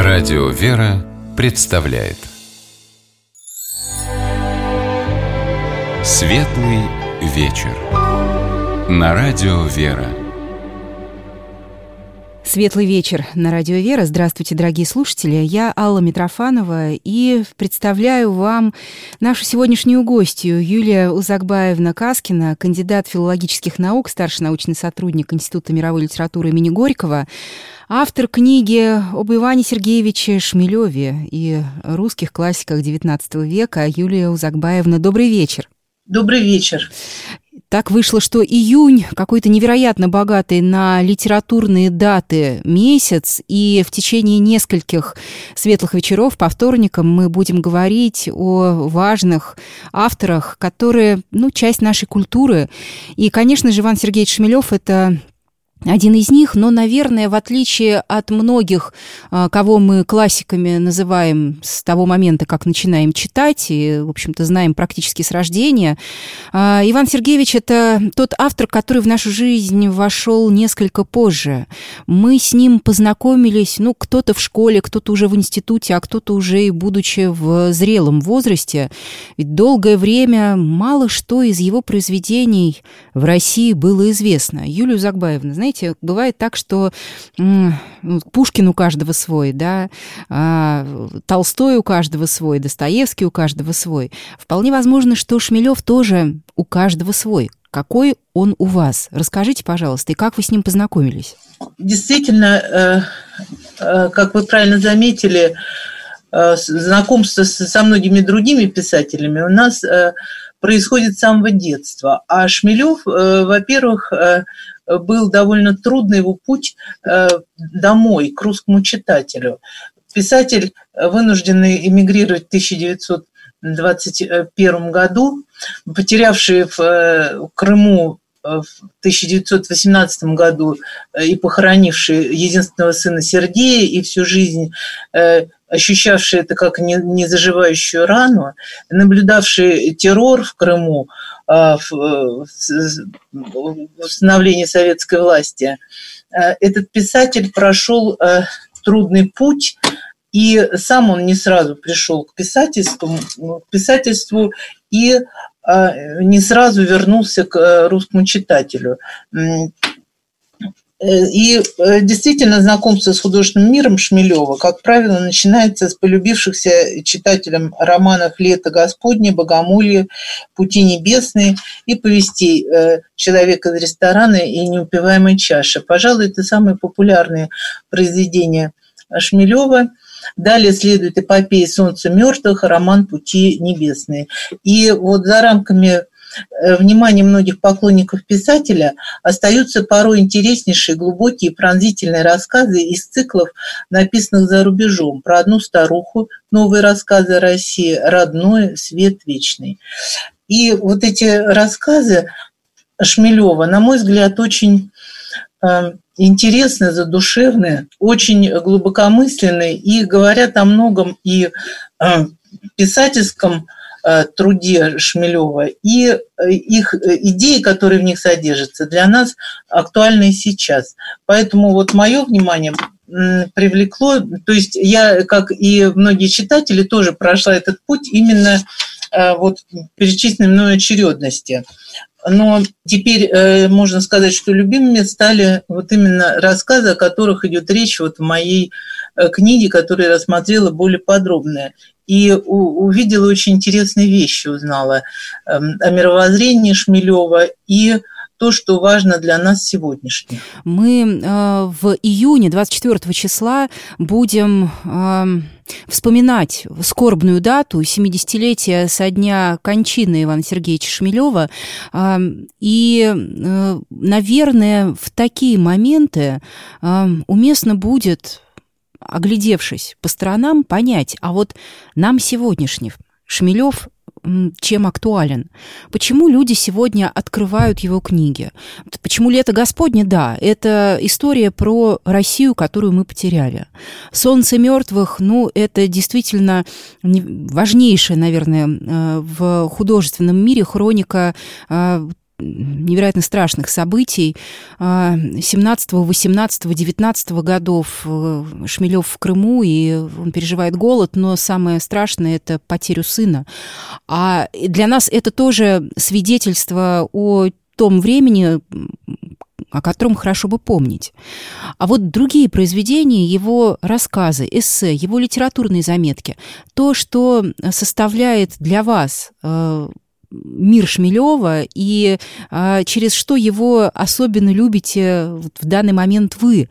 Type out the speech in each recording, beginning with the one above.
Радио «Вера» представляет Светлый вечер на Радио «Вера». Светлый вечер на Радио «Вера». Здравствуйте, дорогие слушатели. Я Алла Митрофанова и представляю вам нашу сегодняшнюю гостью Юлия Узакбаевна-Каскина, кандидат филологических наук, старший научный сотрудник Института мировой литературы имени Горького, автор книги об Иване Сергеевиче Шмелеве и русских классиках XIX века. Юлия Узакбаевна, добрый вечер. Добрый вечер. Так вышло, что июнь какой-то невероятно богатый на литературные даты месяц, и в течение нескольких светлых вечеров по вторникам мы будем говорить о важных авторах, которые, часть нашей культуры. И, конечно же, Иван Сергеевич Шмелев – это один из них, но, наверное, в отличие от многих, кого мы классиками называем с того момента, как начинаем читать, и, в общем-то, знаем практически с рождения, Иван Сергеевич – это тот автор, который в нашу жизнь вошел несколько позже. Мы с ним познакомились, кто-то в школе, кто-то уже в институте, а кто-то уже и будучи в зрелом возрасте. Ведь долгое время мало что из его произведений в России было известно. Юлия Узакбаевна, знаете, бывает так, что Пушкин у каждого свой, да, Толстой у каждого свой, Достоевский у каждого свой. Вполне возможно, что Шмелев тоже у каждого свой. Какой он у вас? Расскажите, пожалуйста, и как вы с ним познакомились? Действительно, как вы правильно заметили, знакомство со многими другими писателями у нас происходит с самого детства. А Шмелев, во-первых, был довольно трудный его путь домой, к русскому читателю. Писатель, вынужденный эмигрировать в 1921 году, потерявший в Крыму в 1918 году и похоронивший единственного сына Сергея, и всю жизнь ощущавший это как незаживающую рану, наблюдавший террор в Крыму, установление советской власти, этот писатель прошел трудный путь, и сам он не сразу пришел к писательству и не сразу вернулся к русскому читателю. И действительно, знакомство с художественным миром Шмелева, как правило, начинается с полюбившихся читателям романов «Лето Господне», «Богомолье», «Пути небесные» и повестей «Человек из ресторана» и «Неупиваемая чаша». Пожалуй, это самые популярные произведения Шмелева. Далее следует эпопея «Солнце мертвых», роман «Пути небесные». И вот за рамками внимания многих поклонников писателя остаются порой интереснейшие, глубокие, пронзительные рассказы из циклов, написанных за рубежом. Про одну старуху, новые рассказы о России, родное, свет вечный. И вот эти рассказы Шмелева, на мой взгляд, очень интересные, задушевные, очень глубокомысленные и говорят о многом и писательском труде Шмелева, и их идеи, которые в них содержатся, для нас актуальны и сейчас. Поэтому вот мое внимание привлекло, то есть я, как и многие читатели, тоже прошла этот путь именно вот перечисленной мной очередности. Но теперь можно сказать, что любимыми стали вот именно рассказы, о которых идет речь вот в моей книге, которую я рассмотрела более подробно. И увидела очень интересные вещи, узнала о мировоззрении Шмелева и то, что важно для нас сегодняшних. Мы в июне 24 числа будем вспоминать скорбную дату 70-летия со дня кончины Ивана Сергеевича Шмелева. И, наверное, в такие моменты уместно будет, оглядевшись по сторонам, понять, а вот нам сегодняшний Шмелев чем актуален? Почему люди сегодня открывают его книги? Почему «Лето Господне»? Да, это история про Россию, которую мы потеряли. «Солнце мертвых», это действительно важнейшая, наверное, в художественном мире хроника невероятно страшных событий 17, 18, 19 годов. Шмелев в Крыму, и он переживает голод, но самое страшное – это потерю сына. А для нас это тоже свидетельство о том времени, о котором хорошо бы помнить. А вот другие произведения, его рассказы, эссе, его литературные заметки, то, что составляет для вас мир Шмелева и через что его особенно любите в данный момент вы.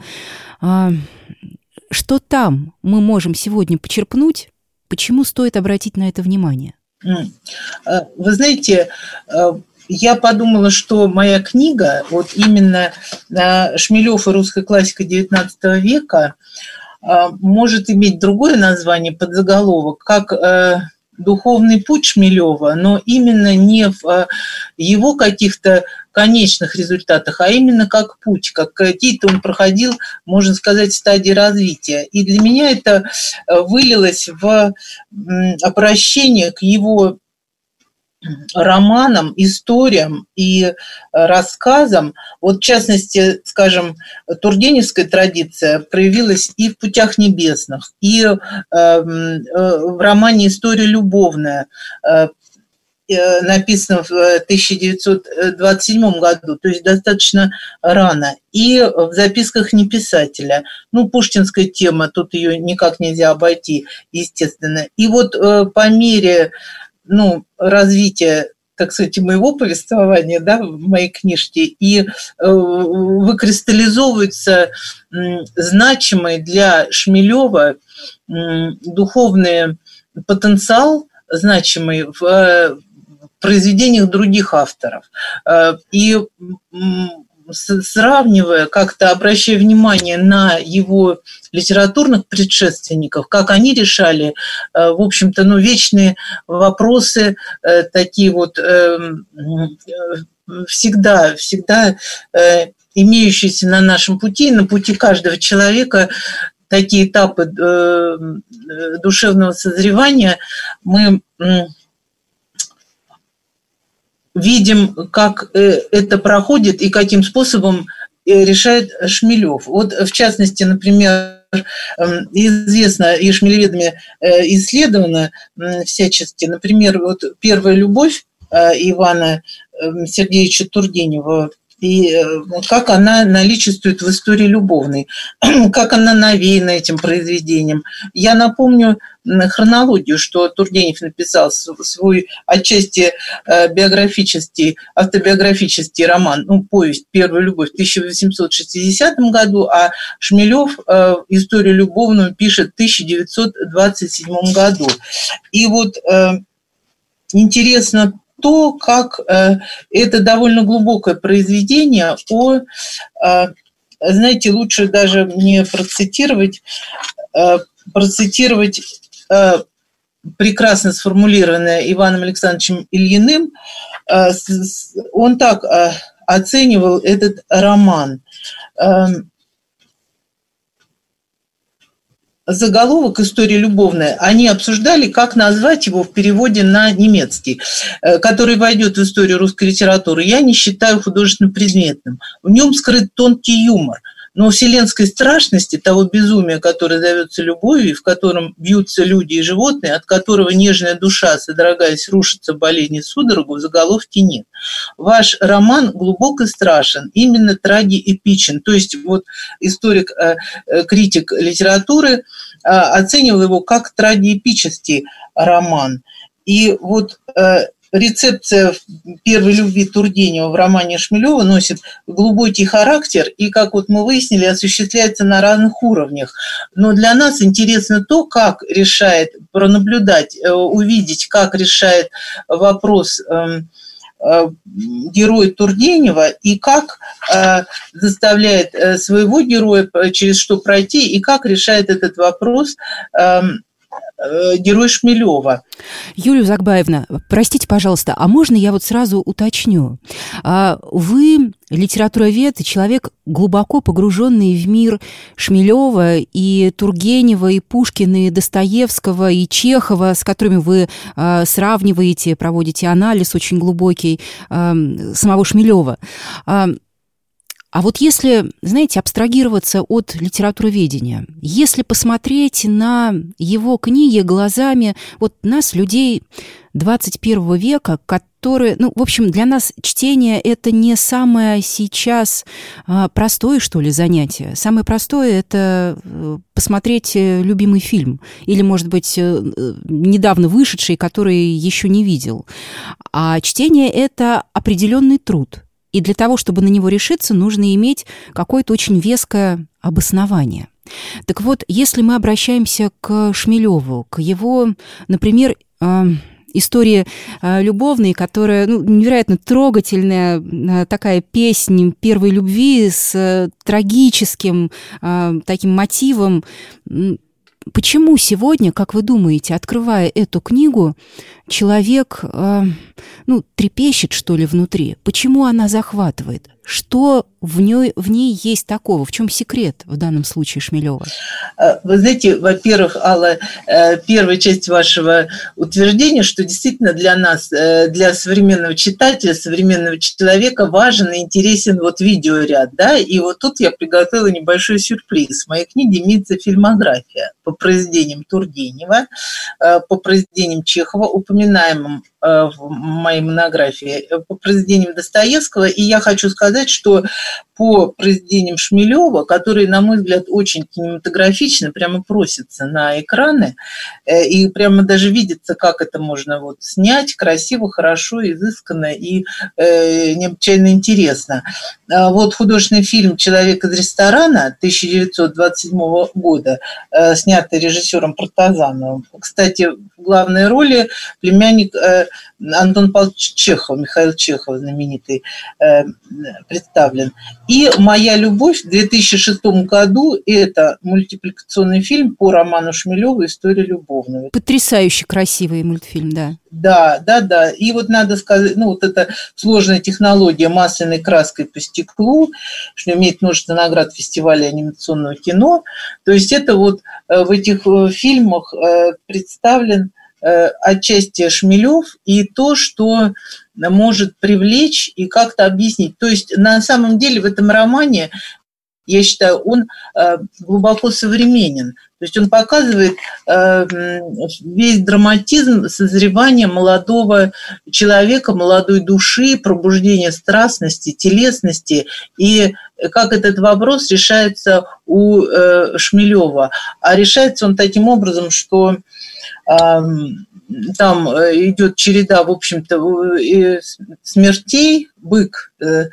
Что там мы можем сегодня почерпнуть? Почему стоит обратить на это внимание? Вы знаете, я подумала, что моя книга, вот именно «Шмелев и русская классика XIX века», может иметь другое название, подзаголовок, как «Духовный путь Шмелева», но именно не в его каких-то конечных результатах, а именно как путь, как какие-то он проходил, можно сказать, стадии развития. И для меня это вылилось в обращение к его романам, историям и рассказам. Вот, в частности, скажем, тургеневская традиция проявилась и в «Путях небесных», и в романе «История любовная», написанном в 1927 году, то есть достаточно рано, и в «Записках неписателя». Пушкинская тема, тут ее никак нельзя обойти, естественно. И вот по мере развития, так сказать, моего повествования, в моей книжке, и выкристаллизовываются значимый для Шмелева духовный потенциал, значимый в произведениях других авторов. И сравнивая, как-то обращая внимание на его литературных предшественников, как они решали, в общем-то, вечные вопросы, такие вот всегда имеющиеся на нашем пути, на пути каждого человека, такие этапы душевного созревания, мы видим, как это проходит и каким способом решает Шмелев. Вот, в частности, например, известно и шмелеведами исследовано всячески, например, вот «Первая любовь» Ивана Сергеевича Тургенева, и как она наличествует в истории любовной, как она навеяна этим произведением. Я напомню хронологию, что Тургенев написал свой отчасти автобиографический роман, повесть «Первая любовь» в 1860 году, а Шмелев историю любовную пишет в 1927 году. И вот интересно то, как это довольно глубокое произведение знаете, лучше даже мне процитировать прекрасно сформулированное Иваном Александровичем Ильиным. Он так оценивал этот роман. Заголовок «История любовная», они обсуждали, как назвать его в переводе на немецкий, который войдет в историю русской литературы. Я не считаю художественно-предметным. В нем скрыт тонкий юмор. Но вселенской страшности, того безумия, которое зовется любовью, в котором бьются люди и животные, от которого нежная душа, содрогаясь, рушится в болезни судорогу, в заголовке нет. Ваш роман глубок и страшен, именно трагиэпичен. То есть вот историк, критик литературы оценивал его как трагиэпический роман. И вот рецепция первой любви Тургенева в романе Шмелева носит глубокий характер и, как вот мы выяснили, осуществляется на разных уровнях. Но для нас интересно то, как решает, пронаблюдать, увидеть, как решает вопрос герой Тургенева и как заставляет своего героя через что пройти и как решает этот вопрос герой Шмелева. Юлия Узакбаевна, простите, пожалуйста, а можно я вот сразу уточню? Вы литературовед, человек, глубоко погруженный в мир Шмелева и Тургенева, и Пушкина, и Достоевского, и Чехова, с которыми вы сравниваете, проводите анализ очень глубокий самого Шмелева. А вот если, знаете, абстрагироваться от литературоведения, если посмотреть на его книги глазами вот нас, людей 21 века, которые, в общем, для нас чтение – это не самое сейчас простое, что ли, занятие. Самое простое – это посмотреть любимый фильм или, может быть, недавно вышедший, который еще не видел. А чтение – это определенный труд. И для того, чтобы на него решиться, нужно иметь какое-то очень веское обоснование. Так вот, если мы обращаемся к Шмелеву, к его, например, истории любовной, которая невероятно трогательная, такая песня первой любви с трагическим таким мотивом. Почему сегодня, как вы думаете, открывая эту книгу, человек, трепещет, что ли, внутри? Почему она захватывает? Что в ней есть такого? В чем секрет в данном случае Шмелева? Вы знаете, во-первых, Алла, первая часть вашего утверждения, что действительно для нас, для современного читателя, современного человека важен и интересен вот видеоряд, да, и вот тут я приготовила небольшой сюрприз. В моей книге имеется фильмография по произведениям Тургенева, по произведениям Чехова, упоминаемым в моей монографии, по произведениям Достоевского, и я хочу сказать, что по произведениям Шмелева, которые, на мой взгляд, очень кинематографичны, прямо просятся на экраны, и прямо даже видится, как это можно вот снять красиво, хорошо, изысканно и необычайно интересно. Вот художественный фильм «Человек из ресторана» 1927 года, снятый режиссером Протазановым. Кстати, в главной роли племянник Антон Павлович Чехов, Михаил Чехов, знаменитый, представлен. И «Моя любовь» в 2006 году – это мультипликационный фильм по роману Шмелева «История любовная». Потрясающе красивый мультфильм, да. Да. И вот надо сказать, вот эта сложная технология масляной краской по стеклу, что имеет множество наград фестиваля анимационного кино. То есть это вот в этих фильмах представлен отчасти Шмелев и то, что может привлечь и как-то объяснить. То есть на самом деле в этом романе, я считаю, он глубоко современен. То есть он показывает весь драматизм созревания молодого человека, молодой души, пробуждение страстности, телесности, и как этот вопрос решается у Шмелева. А решается он таким образом, что там идет череда, в общем-то, смертей. Бык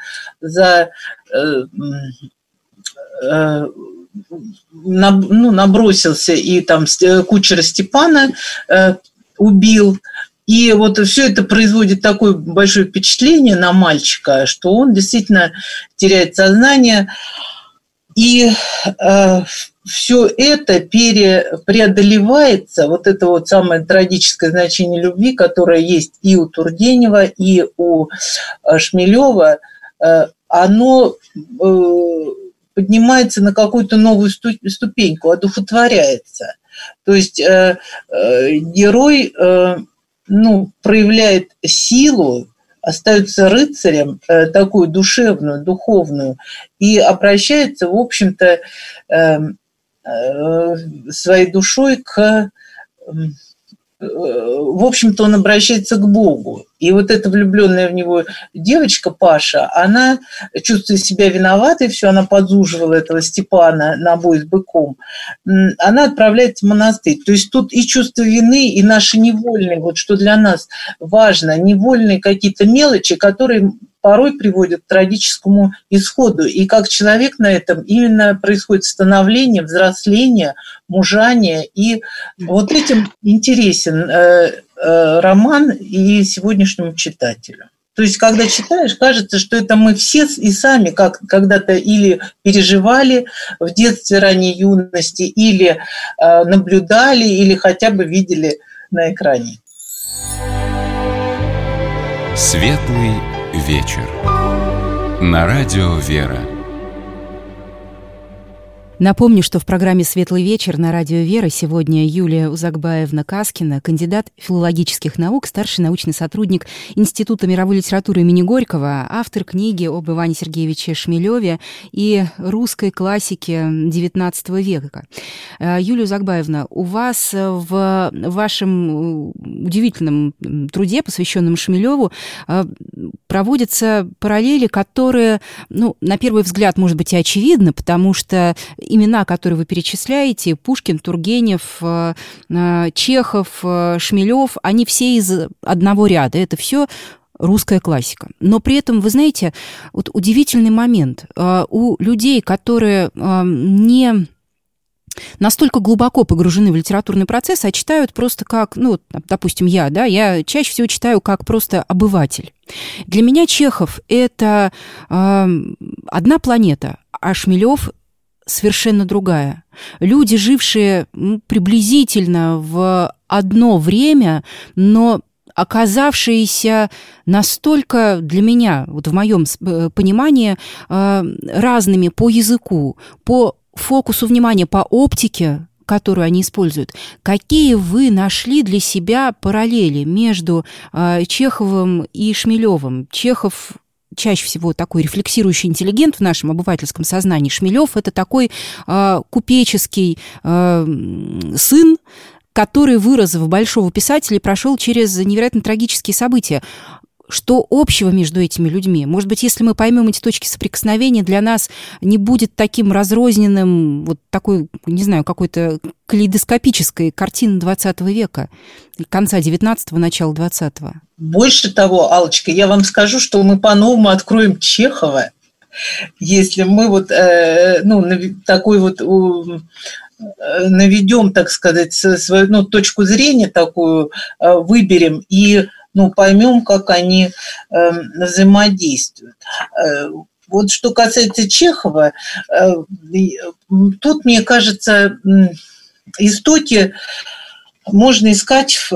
набросился и там кучера Степана убил. И вот все это производит такое большое впечатление на мальчика, что он действительно теряет сознание. И все это преодолевается, вот это вот самое трагическое значение любви, которое есть и у Тургенева, и у Шмелева, оно поднимается на какую-то новую ступеньку, одухотворяется. То есть герой проявляет силу, остается рыцарем, такую душевную, духовную, и обращается, в общем-то, своей душой в общем-то, он обращается к Богу. И вот эта влюбленная в него девочка Паша, она, чувствуя себя виноватой, все, она подзуживала этого Степана на бой с быком, она отправляется в монастырь. То есть тут и чувство вины, и наши невольные, вот что для нас важно, невольные какие-то мелочи, которые порой приводят к трагическому исходу. И как человек на этом именно происходит становление, взросление, мужание. И вот этим интересен роман и сегодняшнему читателю. То есть, когда читаешь, кажется, что это мы все и сами как когда-то или переживали в детстве, ранней юности, или наблюдали, или хотя бы видели на экране. Светлый вечер. На радио «Вера». Напомню, что в программе «Светлый вечер» на радио «Вера» сегодня Юлия Узакбаевна-Каскина, кандидат филологических наук, старший научный сотрудник Института мировой литературы имени Горького, автор книги об Иване Сергеевиче Шмелеве и русской классике XIX века. Юлия Узакбаевна, у вас в вашем удивительном труде, посвященном Шмелеву, проводятся параллели, которые, на первый взгляд, может быть, и очевидны, потому что имена, которые вы перечисляете, Пушкин, Тургенев, Чехов, Шмелев, они все из одного ряда. Это все русская классика. Но при этом, вы знаете, вот удивительный момент. У людей, которые не настолько глубоко погружены в литературный процесс, а читают просто как, допустим, я чаще всего читаю как просто обыватель. Для меня Чехов – это одна планета, а Шмелев – совершенно другая. Люди, жившие приблизительно в одно время, но оказавшиеся настолько для меня, вот в моем понимании, разными по языку, по фокусу внимания, по оптике, которую они используют. Какие вы нашли для себя параллели между Чеховым и Шмелевым? Чехов чаще всего такой рефлексирующий интеллигент в нашем обывательском сознании. Шмелев – это такой купеческий сын, который вырос в большого писателя и прошел через невероятно трагические события. Что общего между этими людьми? Может быть, если мы поймем эти точки соприкосновения, для нас не будет таким разрозненным, вот такой, не знаю, какой-то калейдоскопической картины XX века, конца XIX, начала XX. Больше того, Аллочка, я вам скажу, что мы по-новому откроем Чехова, если мы такой вот наведем, так сказать, свою точку зрения такую, выберем и поймем, как они взаимодействуют. Вот что касается Чехова, тут, мне кажется, истоки можно искать в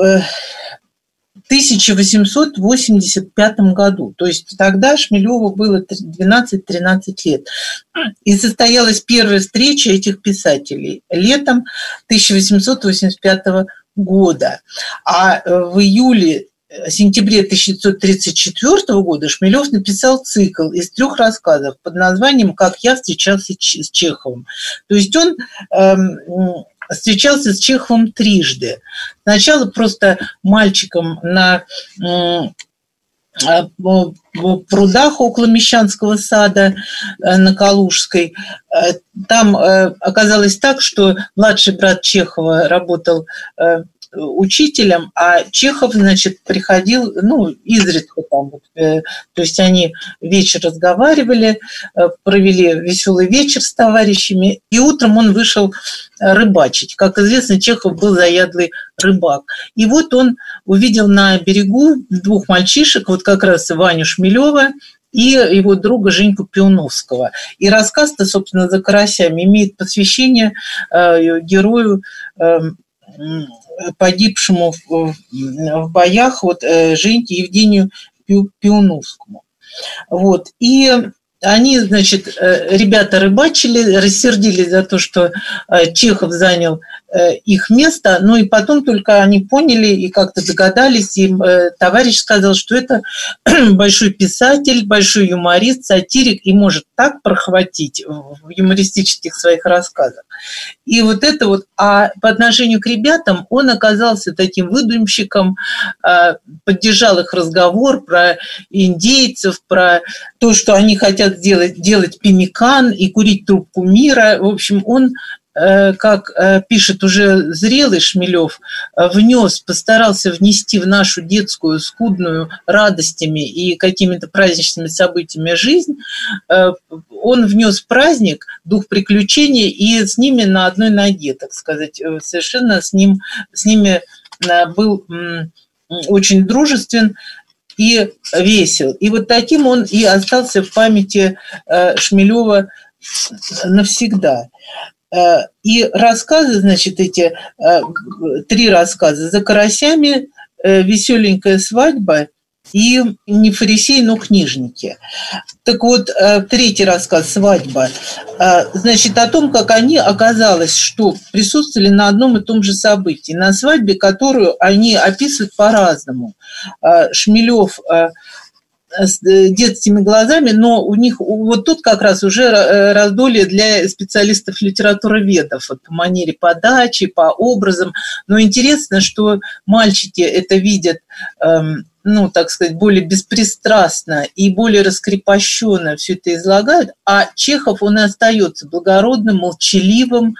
1885 году. То есть тогда Шмелеву было 12-13 лет. И состоялась первая встреча этих писателей летом 1885 года. А в сентябре 1934 года Шмелев написал цикл из 3 рассказов под названием «Как я встречался с Чеховым». То есть он встречался с Чеховым трижды. Сначала просто мальчиком на прудах около Мещанского сада на Калужской. Там оказалось так, что младший брат Чехова работал учителем, а Чехов, приходил, изредка там. То есть они вечер разговаривали, провели веселый вечер с товарищами, и утром он вышел рыбачить. Как известно, Чехов был заядлый рыбак. И вот он увидел на берегу 2 мальчишек, вот как раз Ваню Шмелева и его друга Женьку Пионовского. И рассказ-то, собственно, «За карасями» имеет посвящение герою, погибшему в боях, Женьке Евгению Пионовскому. Вот. И они, ребята рыбачили, рассердились за то, что Чехов занял их место, и потом только они поняли и как-то догадались, и товарищ сказал, что это большой писатель, большой юморист, сатирик, и может так прохватить в юмористических своих рассказах. И а по отношению к ребятам он оказался таким выдумщиком, поддержал их разговор про индейцев, про то, что они хотят делать пемикан и курить трубку мира. В общем, он, как пишет уже зрелый Шмелев, постарался внести в нашу детскую, скудную радостями и какими-то праздничными событиями жизнь. Он внес праздник, дух приключений, и с ними на одной ноге, так сказать, совершенно с ними был очень дружествен. и весел. И вот таким он и остался в памяти Шмелева навсегда. И рассказы, значит, эти 3 рассказа: «За карасями», «Веселенькая свадьба» и «Не фарисеи, но книжники». Так вот, 3-й рассказ «Свадьба», значит, о том, как они, оказалось, что присутствовали на одном и том же событии, на свадьбе, которую они описывают по-разному. Шмелев с детскими глазами, но у них вот тут как раз уже раздолье для специалистов-литературоведов вот, по манере подачи, по образам. Но интересно, что мальчики это видят, ну, так сказать, более беспристрастно и более раскрепощенно все это излагают, а Чехов, он и остается благородным, молчаливым,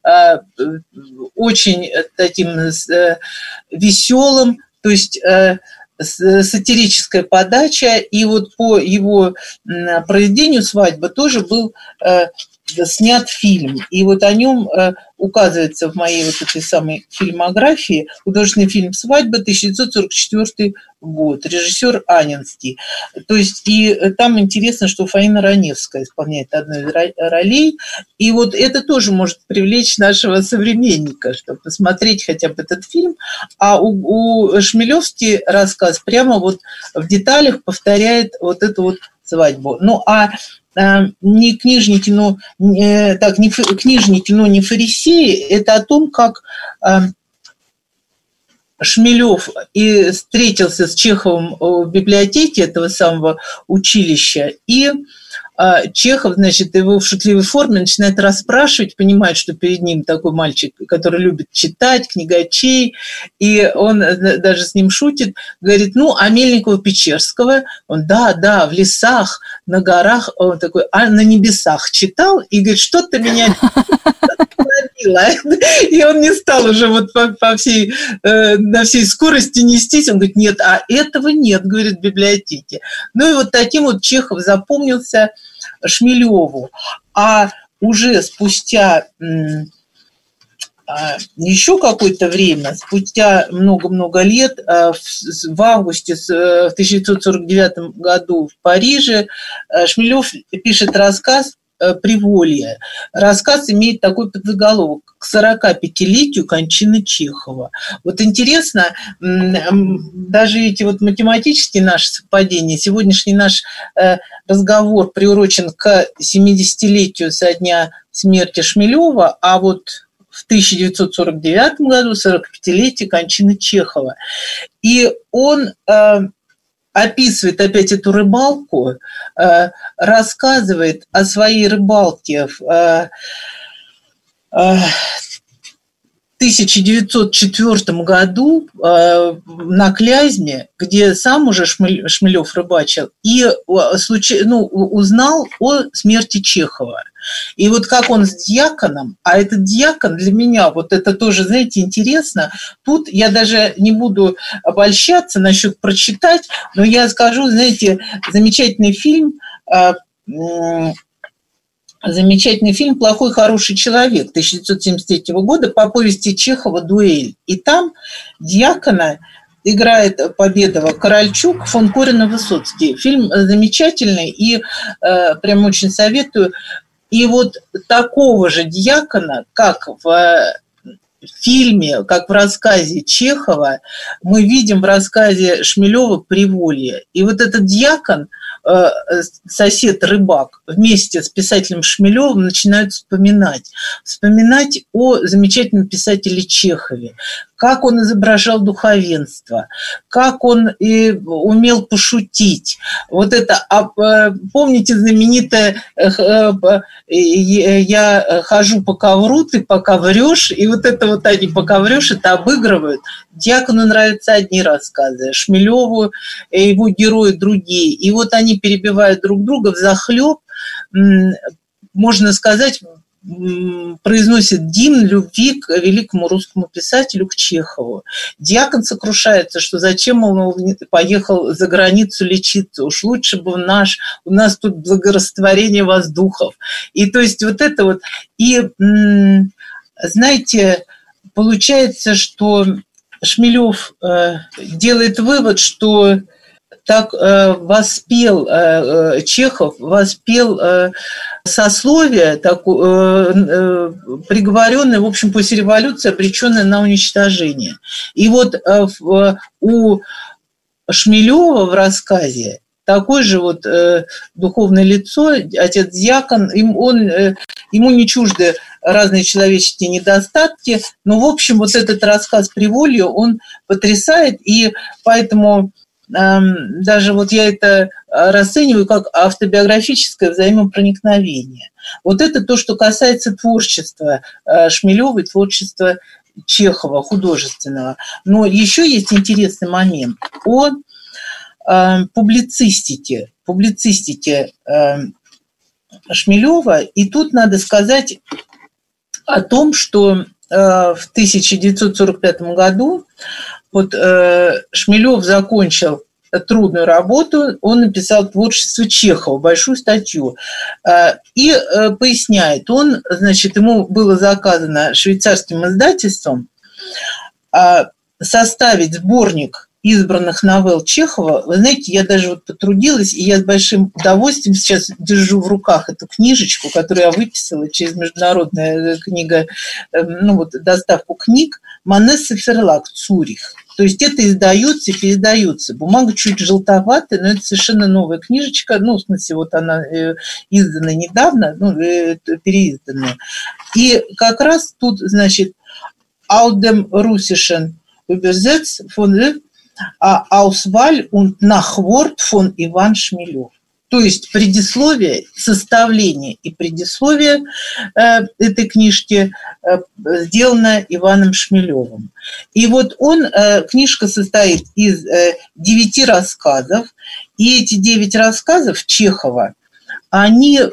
очень таким веселым, то есть сатирическая подача, и вот по его произведению «Свадьба» тоже был снят фильм, и вот о нем указывается в моей вот этой самой фильмографии художественный фильм «Свадьба», 1944 год, режиссер Анинский. То есть и там интересно, что Фаина Раневская исполняет одну из ролей, и вот это тоже может привлечь нашего современника, чтобы посмотреть хотя бы этот фильм, а у Шмелевский рассказ прямо вот в деталях повторяет вот эту вот свадьбу. Ну, а не книжники, но не фарисеи, это о том, как Шмелев и встретился с Чеховым в библиотеке этого самого училища, и Чехов, значит, его в шутливой форме начинает расспрашивать, понимает, что перед ним такой мальчик, который любит читать, книгачей, и он даже с ним шутит, говорит, ну, а Мельникова-Печерского, он, да, в лесах, на горах, он такой, а на небесах читал, и говорит, что-то меня остановило. И он не стал уже вот на всей скорости нестись, он говорит, нет, а этого нет, говорит, в библиотеке. Ну и вот таким вот Чехов запомнился Шмелеву. А уже спустя еще какое-то время, спустя много-много лет, в августе в 1949 году в Париже Шмелев пишет рассказ «Приволье». Рассказ имеет такой подзаголовок: «К 45-летию кончины Чехова». Вот интересно, даже эти вот математические наши совпадения, сегодняшний наш разговор приурочен к 70-летию со дня смерти Шмелева, а вот в 1949 году 45-летие кончины Чехова. И он описывает опять эту рыбалку, рассказывает о своей рыбалке в 1904 году на Клязьме, где сам уже Шмелев рыбачил, и узнал о смерти Чехова. И вот как он с дьяконом, а этот дьякон для меня, вот это тоже, знаете, интересно, тут я даже не буду обольщаться насчет прочитать, но я скажу, знаете, замечательный фильм «Плохой, хороший человек» 1973 года по повести Чехова «Дуэль». И там дьякона играет Победова Корольчук, фон Корин и Высоцкий. Фильм замечательный и прям очень советую. И вот такого же дьякона, как в фильме, как в рассказе Чехова, мы видим в рассказе Шмелева «Приволье». И вот этот дьякон, сосед-рыбак, вместе с писателем Шмелевым начинают вспоминать о замечательном писателе Чехове, как он изображал духовенство, как он умел пошутить. Вот это, помните знаменитое «Я хожу по ковру, ты пока врешь», и вот это вот они пока врешь, это обыгрывают. Дьякону нравятся одни рассказы, Шмелеву его герои другие. И вот они перебивают друг друга взахлеб, можно сказать, произносит гимн любви к великому русскому писателю, к Чехову. Дьякон сокрушается, что зачем он поехал за границу лечиться, уж лучше бы у нас тут благорастворение воздухов. И то есть вот это вот. И, знаете, получается, что Шмелев делает вывод, что так воспел Чехов, сословие, приговоренное, в общем, после революции, обреченное на уничтожение. И вот у Шмелева в рассказе такое же вот духовное лицо, отец-диакон, ему не чужды разные человеческие недостатки, но, в общем, вот этот рассказ «Приволье», он потрясает, и поэтому даже вот я это расцениваю как автобиографическое взаимопроникновение. Вот это то, что касается творчества Шмелева и творчества Чехова, художественного. Но еще есть интересный момент о публицистике Шмелева. И тут надо сказать о том, что в 1945 году вот Шмелев закончил трудную работу, он написал «Творчество Чехова», большую статью, и поясняет, ему было заказано швейцарским издательством составить сборник избранных новелл Чехова. Вы знаете, я даже вот потрудилась, и я с большим удовольствием сейчас держу в руках эту книжечку, которую я выписала через международную доставку книг «Манесса Ферлаг, Цюрих». То есть это издается и передается. Бумага чуть желтоватая, но это совершенно новая книжечка. В смысле, вот она издана недавно, переизданная. И как раз тут, значит, «Aus dem Russischen übersetzt von Auswahl und Nachwort von Иван Шмелев». То есть предисловие, составление и предисловие этой книжки сделано Иваном Шмелевым. И вот книжка состоит из 9 рассказов, и эти 9 рассказов Чехова, они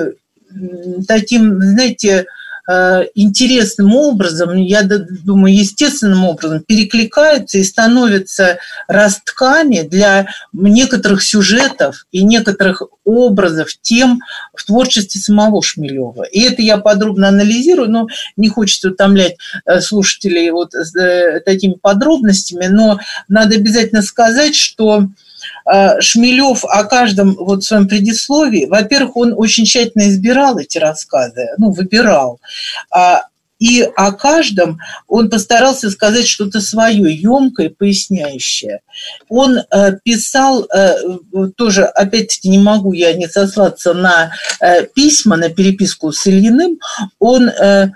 таким, знаете, интересным образом, я думаю, естественным образом перекликаются и становятся ростками для некоторых сюжетов и некоторых образов, тем в творчестве самого Шмелева. И это я подробно анализирую, но не хочется утомлять слушателей вот такими подробностями, но надо обязательно сказать, что Шмелев о каждом вот своем предисловии, во-первых, он очень тщательно избирал эти рассказы, выбирал, и о каждом он постарался сказать что-то свое, емкое, поясняющее. Он писал, тоже, опять-таки, не могу я не сослаться на письма, на переписку с Ильиным, он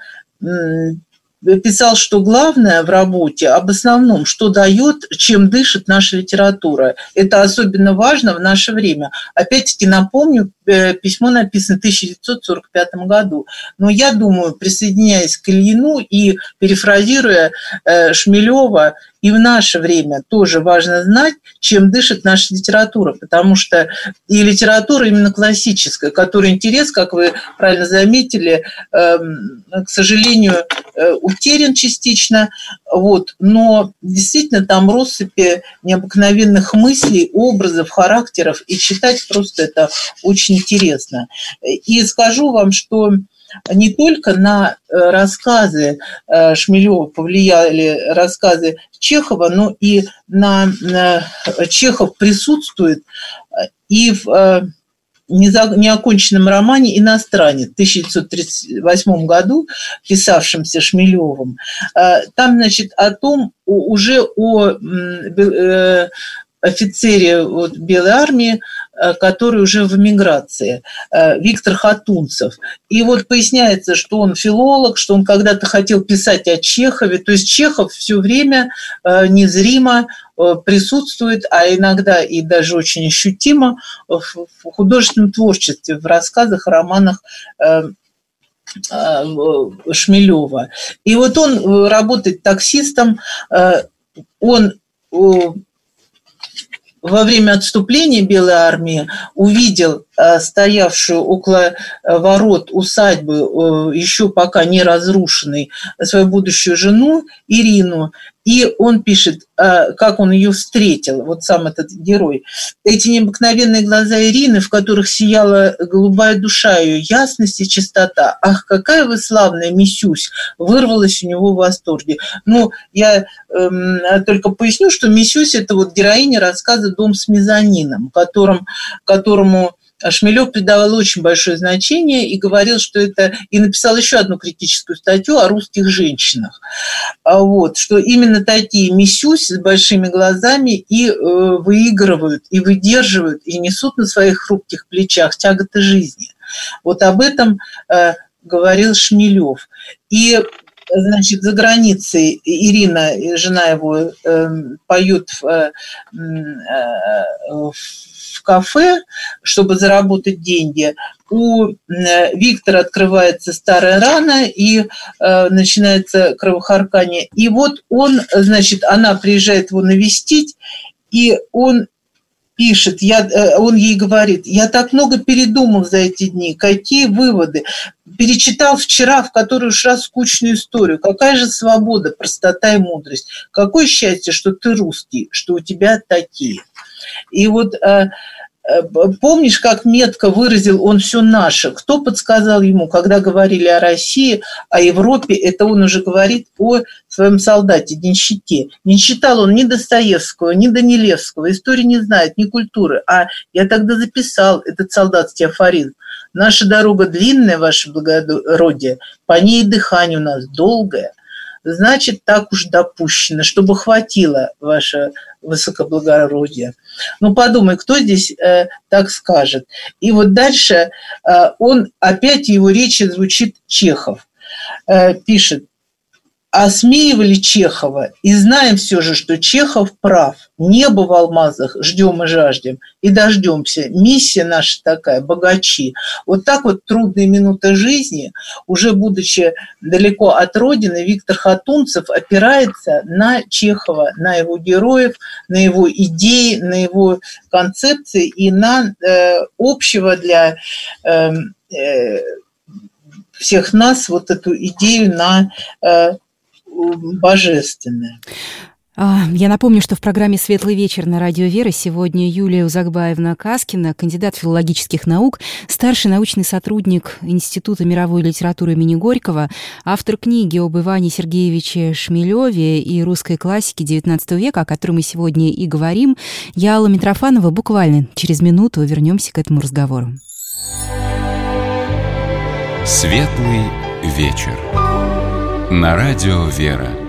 писал, что главное в работе, об основном, что дает, чем дышит наша литература. Это особенно важно в наше время. Опять-таки напомню, письмо написано в 1945 году. Но я думаю, присоединяясь к Ильину и перефразируя Шмелева, и в наше время тоже важно знать, чем дышит наша литература, потому что и литература именно классическая, которой интерес, как вы правильно заметили, к сожалению, утерян частично, но действительно там россыпи необыкновенных мыслей, образов, характеров, и читать просто это очень интересно. И скажу вам, что не только на рассказы Шмелева повлияли рассказы Чехова, но и Чехов присутствует и в неоконченном романе «Иностранец» в 1938 году, писавшемся Шмелевым. Там, значит, уже о офицере Белой армии, который уже в эмиграции, Виктор Хатунцев. И вот поясняется, что он филолог, что он когда-то хотел писать о Чехове. То есть Чехов все время незримо присутствует, а иногда и даже очень ощутимо в художественном творчестве, в рассказах, романах Шмелева. И вот он работает таксистом, он во время отступления Белой армии увидел стоявшую около ворот усадьбы, еще пока не разрушенной, свою будущую жену Ирину, И он пишет, как он ее встретил, вот сам этот герой. Эти необыкновенные глаза Ирины, в которых сияла голубая душа ее, ясность и чистота. Ах, какая вы славная, Мисюсь! Вырвалась у него в восторге. Ну, я только поясню, что Мисюсь – это вот героиня рассказа «Дом с мезонином», которому Шмелев придавал очень большое значение и говорил, что это... И написал еще одну критическую статью о русских женщинах. Вот, что именно такие Мисюсь с большими глазами и выигрывают, и выдерживают, и несут на своих хрупких плечах тяготы жизни. Вот об этом говорил Шмелев. И, значит, за границей Ирина, жена его, поет в кафе, чтобы заработать деньги. У Виктора открывается старая рана, и начинается кровохаркание. И вот он, значит, она приезжает его навестить, и он пишет, он ей говорит: я так много передумал за эти дни, какие выводы. Перечитал вчера в который уж раз скучную историю. Какая же свобода, простота и мудрость. Какое счастье, что ты русский, что у тебя такие. И вот помнишь, как метко выразил он все наше? Кто подсказал ему, когда говорили о России, о Европе, это он уже говорит о своем солдате Денщике. Не читал он ни Достоевского, ни Данилевского, истории не знает, ни культуры. А я тогда записал этот солдатский афоризм. Наша дорога длинная, ваше благородие, по ней дыхание у нас долгое. Значит, так уж допущено, чтобы хватило ваше высокоблагородие. Ну, подумай, кто здесь так скажет. И вот дальше он, опять его речи звучит Чехов. Пишет: осмеивали Чехова, и знаем все же, что Чехов прав. Небо в алмазах ждем и жаждем, и дождемся. Миссия наша такая, богачи. Вот так вот трудные минуты жизни, уже будучи далеко от родины, Виктор Хатунцев опирается на Чехова, на его героев, на его идеи, на его концепции и на общего для всех нас вот эту идею на божественное. Я напомню, что в программе «Светлый вечер» на радио «Вера» сегодня Юлия Узакбаевна-Каскина, кандидат филологических наук, старший научный сотрудник Института мировой литературы имени Горького, автор книги об Иване Сергеевиче Шмелеве и русской классике XIX века, о которой мы сегодня и говорим. Я, Алла Митрофанова, буквально через минуту вернемся к этому разговору. «Светлый вечер» на радио «Вера».